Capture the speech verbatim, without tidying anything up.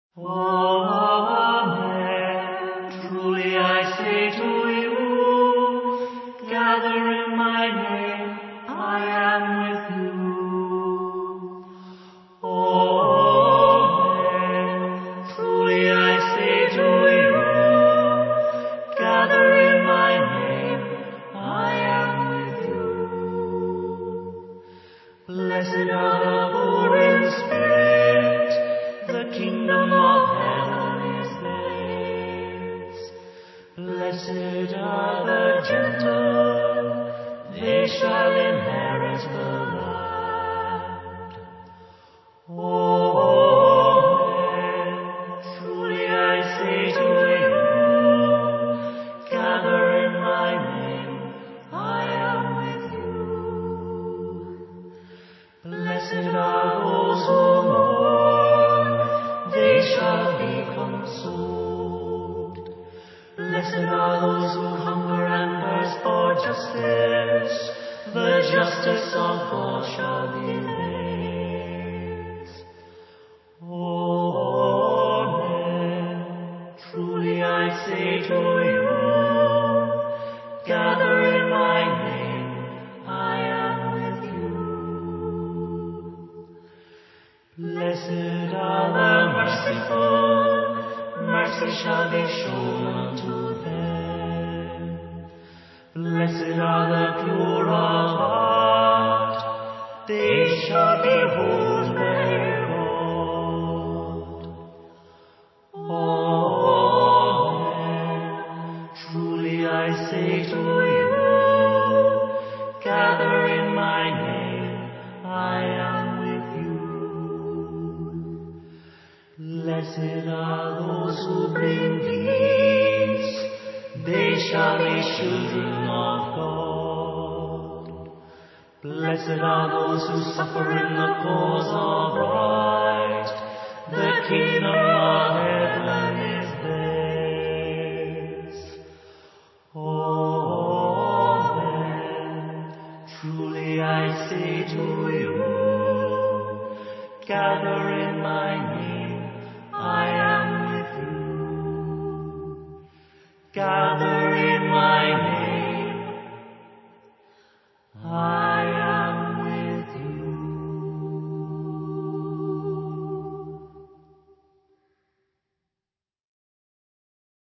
Amen. Truly I say to you, gather in my name, I am with you. Amen. Truly I say to you, gather in my name, I am with you. Blessed are the poor in spirit, the kingdom of heaven is theirs. Blessed are the gentle, they shall inherit the land. Amen. Truly I say to you, gather in my name, I am with you. Blessed are those who mourn, they shall be consoled. Blessed are those who hunger and thirst for justice, the justice of God shall be theirs. Amen. Truly I say to you, gather in my name, I am with you. Blessed are the merciful, mercy shall be shown unto them. Blessed are the pure of heart, they shall behold their God. Amen. Truly I say to you, gather in my name, I am with you. Blessed are those who bring peace, they shall be children of God. Blessed are those who suffer in the cause of right, the kingdom of heaven is theirs. Amen. Truly I say to you, gather in my name, I am with you. Gather